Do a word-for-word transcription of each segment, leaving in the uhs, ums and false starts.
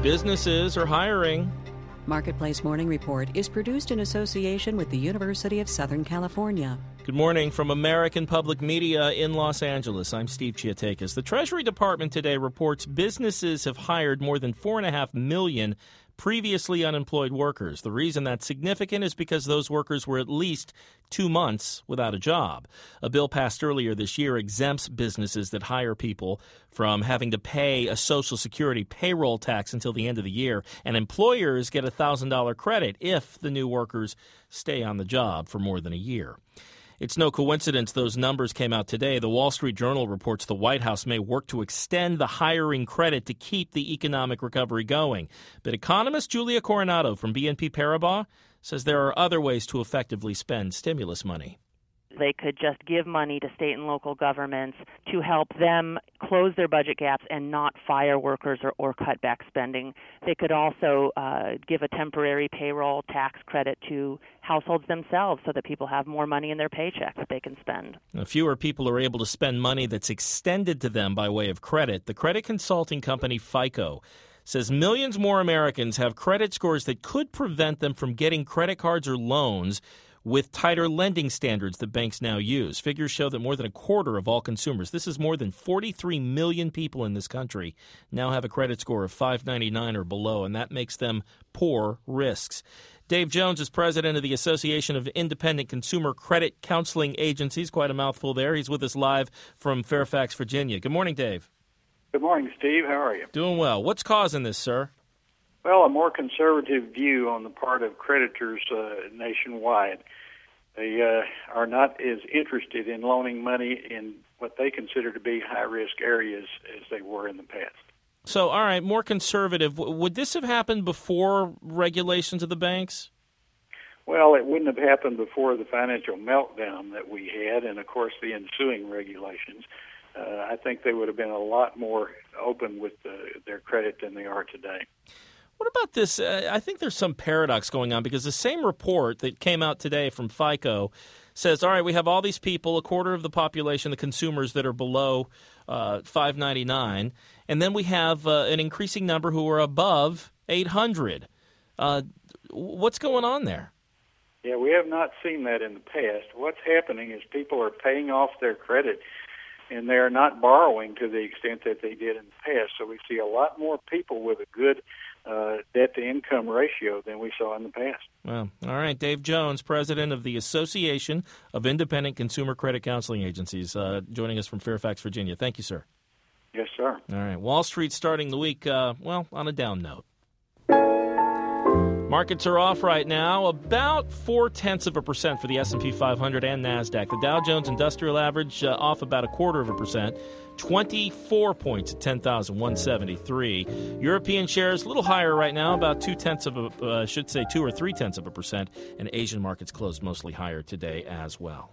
Businesses are hiring. Marketplace Morning Report is produced in association with the University of Southern California. Good morning from American Public Media in Los Angeles. I'm Steve Chiatakis. The Treasury Department today reports businesses have hired more than four point five million previously unemployed workers. The reason that's significant is because those workers were at least two months without a job. A bill passed earlier this year exempts businesses that hire people from having to pay a Social Security payroll tax until the end of the year, and employers get a one thousand dollars credit if the new workers stay on the job for more than a year. It's no coincidence those numbers came out today. The Wall Street Journal reports the White House may work to extend the hiring credit to keep the economic recovery going. But economist Julia Coronado from B N P Paribas says there are other ways to effectively spend stimulus money. They could just give money to state and local governments to help them close their budget gaps and not fire workers or, or cut back spending. They could also uh, give a temporary payroll tax credit to households themselves so that people have more money in their paycheck that they can spend. Now, fewer people are able to spend money that's extended to them by way of credit. The credit consulting company FICO says millions more Americans have credit scores that could prevent them from getting credit cards or loans with tighter lending standards that banks now use. Figures show that more than a quarter of all consumers, this is more than forty-three million people in this country, now have a credit score of five ninety-nine or below, and that makes them poor risks. Dave Jones is president of the Association of Independent Consumer Credit Counseling Agencies. Quite a mouthful there. He's with us live from Fairfax, Virginia. Good morning, Dave. Good morning, Steve. How are you? Doing well. What's causing this, sir? Well, a more conservative view on the part of creditors uh, nationwide. They uh, are not as interested in loaning money in what they consider to be high-risk areas as they were in the past. So, all right, more conservative. Would this have happened before regulations of the banks? Well, it wouldn't have happened before the financial meltdown that we had and, of course, the ensuing regulations. Uh, I think they would have been a lot more open with uh, their credit than they are today. What about this? Uh, I think there's some paradox going on because the same report that came out today from FICO says, all right, we have all these people, a quarter of the population, the consumers that are below uh, five ninety-nine, and then we have uh, an increasing number who are above eight hundred. Uh, what's going on there? Yeah, we have not seen that in the past. What's happening is people are paying off their credit, and they're not borrowing to the extent that they did in the past. So we see a lot more people with a good uh, debt-to-income ratio than we saw in the past. Well, all right. Dave Jones, president of the Association of Independent Consumer Credit Counseling Agencies, uh, joining us from Fairfax, Virginia. Thank you, sir. Yes, sir. All right. Wall Street starting the week, uh, well, on a down note. Markets are off right now, about four-tenths of a percent for the S and P five hundred and NASDAQ. The Dow Jones Industrial Average uh, off about a quarter of a percent, twenty-four points at ten thousand one hundred seventy-three. European shares a little higher right now, about two-tenths of a, uh, I should say two or three-tenths of a percent, and Asian markets closed mostly higher today as well.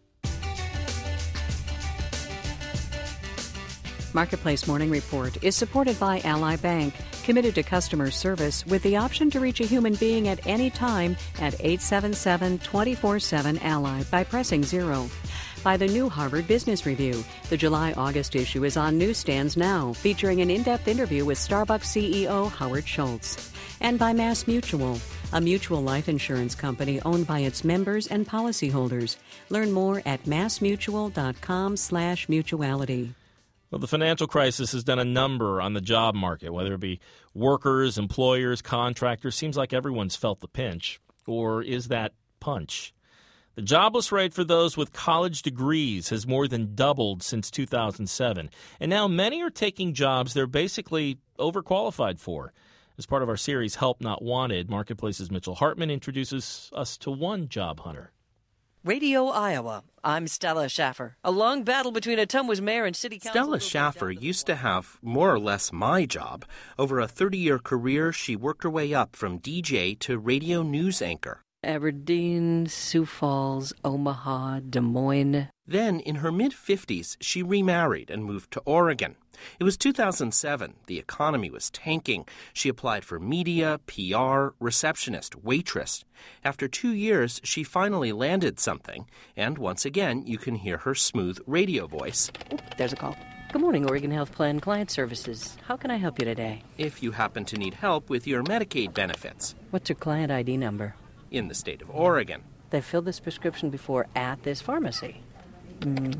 Marketplace Morning Report is supported by Ally Bank, committed to customer service with the option to reach a human being at any time at eight seven seven, two four seven, Ally by pressing zero. By the new Harvard Business Review. The July-August issue is on newsstands now, featuring an in-depth interview with Starbucks C E O Howard Schultz. And by Mass Mutual, a mutual life insurance company owned by its members and policyholders. Learn more at massmutual.com slash mutuality. Well, the financial crisis has done a number on the job market, whether it be workers, employers, contractors. Seems like everyone's felt the pinch. Or is that punch? The jobless rate for those with college degrees has more than doubled since two thousand seven. And now many are taking jobs they're basically overqualified for. As part of our series, Help Not Wanted, Marketplace's Mitchell Hartman introduces us to one job hunter. Radio Iowa. I'm Stella Schaffer. A long battle between Ottumwa's mayor and city council. Stella Schaffer used to have more or less my job. Over a thirty-year career, she worked her way up from D J to radio news anchor. Aberdeen, Sioux Falls, Omaha, Des Moines. Then, in her mid-fifties, she remarried and moved to Oregon. It was two thousand seven. The economy was tanking. She applied for media, P R, receptionist, waitress. After two years, she finally landed something. And once again, you can hear her smooth radio voice. Ooh, there's a call. Good morning, Oregon Health Plan Client Services. How can I help you today? If you happen to need help with your Medicaid benefits. What's your client I D number? In the state of Oregon. They've filled this prescription before at this pharmacy. Mm.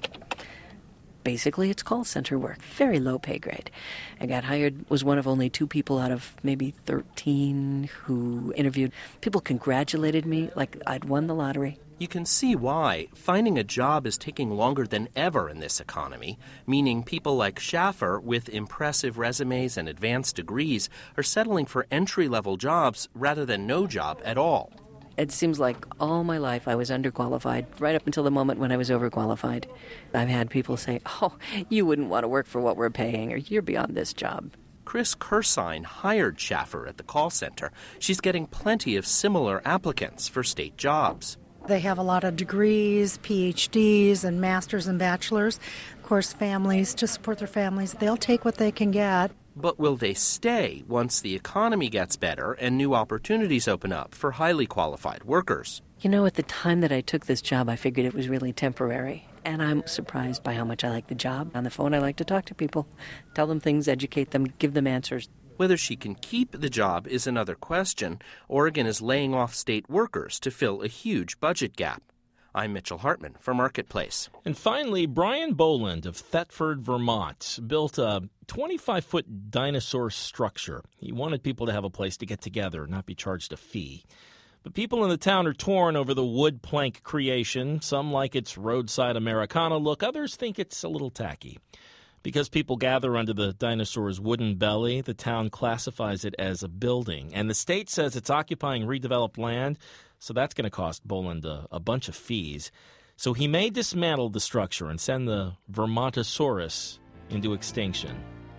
Basically, it's call center work. Very low pay grade. I got hired, was one of only two people out of maybe thirteen who interviewed. People congratulated me like I'd won the lottery. You can see why finding a job is taking longer than ever in this economy, meaning people like Schaffer with impressive resumes and advanced degrees are settling for entry-level jobs rather than no job at all. It seems like all my life I was underqualified, right up until the moment when I was overqualified. I've had people say, oh, you wouldn't want to work for what we're paying, or you're beyond this job. Chris Kursine hired Schaffer at the call center. She's getting plenty of similar applicants for state jobs. They have a lot of degrees, P H Ds, and masters and bachelors. Of course, families, to support their families, they'll take what they can get. But will they stay once the economy gets better and new opportunities open up for highly qualified workers? You know, at the time that I took this job, I figured it was really temporary. And I'm surprised by how much I like the job. On the phone, I like to talk to people, tell them things, educate them, give them answers. Whether she can keep the job is another question. Oregon is laying off state workers to fill a huge budget gap. I'm Mitchell Hartman for Marketplace. And finally, Brian Boland of Thetford, Vermont, built a twenty-five-foot dinosaur structure. He wanted people to have a place to get together and not be charged a fee. But people in the town are torn over the wood plank creation. Some like its roadside Americana look. Others think it's a little tacky. Because people gather under the dinosaur's wooden belly, the town classifies it as a building. And the state says it's occupying redeveloped land, so that's going to cost Boland a, a bunch of fees. So he may dismantle the structure and send the Vermontosaurus into extinction.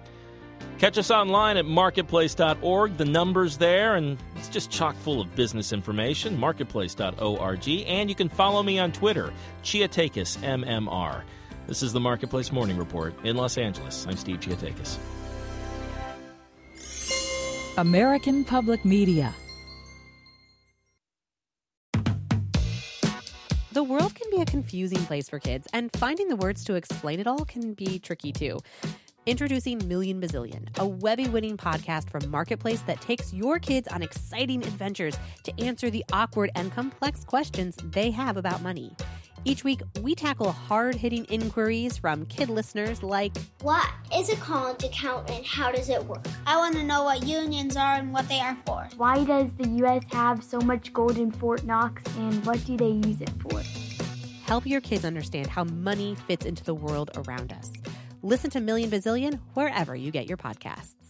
Catch us online at marketplace dot org. The number's there, and it's just chock full of business information, marketplace dot org. And you can follow me on Twitter, Chiatakis, M M R. This is the Marketplace Morning Report in Los Angeles. I'm Steve Chiatakis. American Public Media. The world can be a confusing place for kids, and finding the words to explain it all can be tricky too. Introducing Million Bazillion, a Webby-winning podcast from Marketplace that takes your kids on exciting adventures to answer the awkward and complex questions they have about money. Each week, we tackle hard-hitting inquiries from kid listeners like, what is a college account and how does it work? I want to know what unions are and what they are for. Why does the U S have so much gold in Fort Knox and what do they use it for? Help your kids understand how money fits into the world around us. Listen to Million Bazillion wherever you get your podcasts.